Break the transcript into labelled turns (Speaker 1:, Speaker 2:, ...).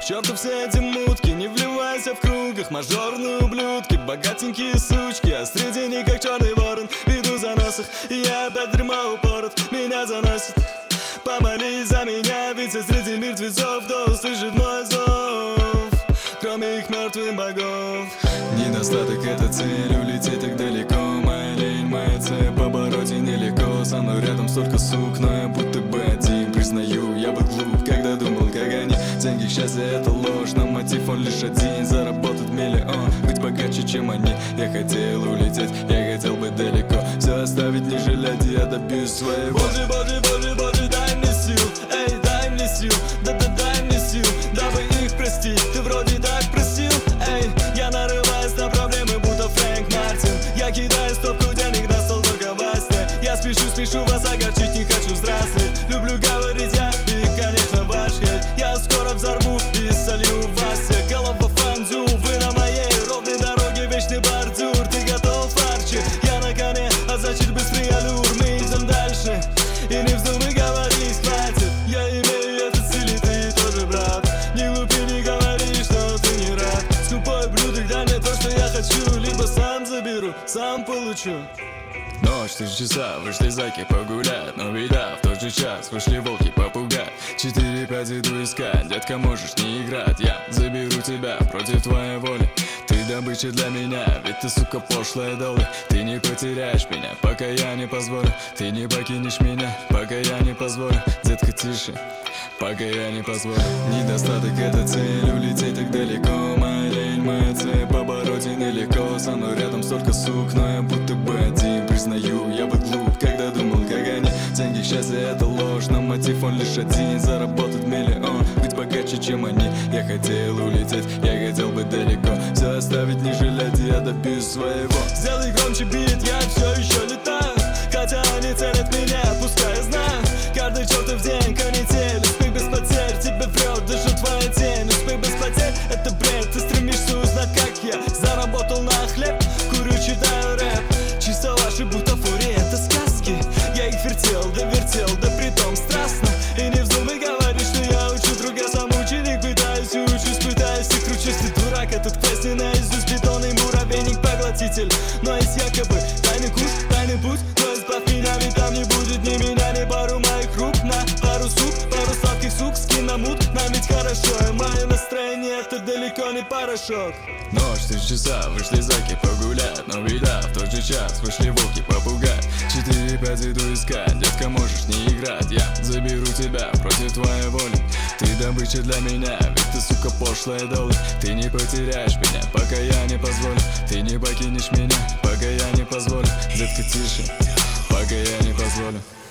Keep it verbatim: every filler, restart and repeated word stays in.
Speaker 1: черту все эти мутки, не вливайся в кругах. Мажорные ублюдки, богатенькие сучки, а среди них как черный ворон, веду за носах. И я опять дерьмо упорот, меня заносит. Помолись за меня, ведь я среди мертвецов, кто услышит мой зов, кроме их мертвых богов. Недостаток — это цель, улететь так далеко. Моя лень, моя цель, побороть и нелегко. Со мной рядом столько сук, но я будто бы один. Признаю, я был глуп, когда думал, как они. Деньги, счастье — это ложь, но мотив он лишь один. Заработать миллион, быть богаче, чем они. Я хотел улететь, я хотел быть далеко. Все оставить, не жалеть, я добьюсь своего. Боже, боже, боже, боже, дай мне сил, эй, дай мне сил, да-да, дай мне сил, дабы их простить. Ты вроде так просил, эй, я нарываюсь на проблемы, будто Фрэнк Мартин. Я кидаю стопку денег на стол только во сне. Я спешу, спешу вас огорчить, не хочу взрослеть. Люблю говорить я и, конечно, ваш хейт. Я скоро взорву и солью вас всех. Голова фандю, вы на моей ровной дороге, вечный бордюр. Ты готов, Арчи? Я на коне, а значит быстрый аллюр. Мы идем дальше, и не вздумай говорить, хватит. Я имею этот стиль, и ты тоже, брат. Не глупи, не говори, что ты не рад. Скупой блюдок, дай мне то, что я хочу. Либо сам заберу, сам получу. Ночь, три часа, вышли зайки погулять. Но беда, в тот же час вышли волки попугать. Четыре-пять иду искать, детка, можешь не играть. Я заберу тебя против твоей воли. Ты добыча для меня, ведь ты, сука, пошлая доля. Ты не потеряешь меня, пока я не позволю. Ты не покинешь меня, пока я не позволю. Детка, тише, пока я не позволю. Недостаток — это цель, улететь так далеко. Моя лень, моя цель, побороть и нелегко. Со мной рядом столько сук, но я будто бы один. Признаю, я был глуп, когда думал, как они. Деньги, счастье — это ложь, но мотив он лишь один. Заработать миллион, быть богаче, чем они. Я хотел улететь, я хотел быть далеко. Все оставить, не жалеть, я добьюсь своего. Сделай громче бит, я все еще летаю. Хотя они ценят меня, пускай я знаю. Каждый чертов день канитель, успех без потерь. Тебе врет даже твоя тень. Успех без потерь — это бред. Ты стремишься узнать, как я заработал на хлеб. Курю, читаю рэп, чисто ваши бутафории — это сказки. Я их вертел, да вертел, да притом страстно. И не вздумай говорить, что я учу друг, я сам ученик. Пытаюсь и учусь, пытаюсь и кручусь. Ты дурак, этот квест не наизусть. Бетонный муравейник, поглотитель. Но есть якобы тайный курс, тайный путь. Но избавь меня, ведь там не будет ни меня, ни пару моих рук. На пару сук, пару сладких сук, скин на мут. Нам ведь хорошо, и мое настроение — это далеко не порошок. Ночь, три часа, вышли зайки погулять. Но беда, в тот же час вышли волки попугать. Четыре-пять иду искать, детка, можешь не играть. Я заберу тебя против твоей воли. Ты добыча для меня, ведь ты, сука, пошлая доля. Ты не потеряешь меня, пока я не позволю. Ты не покинешь меня, пока я не позволю. Детка, тише, пока я не позволю.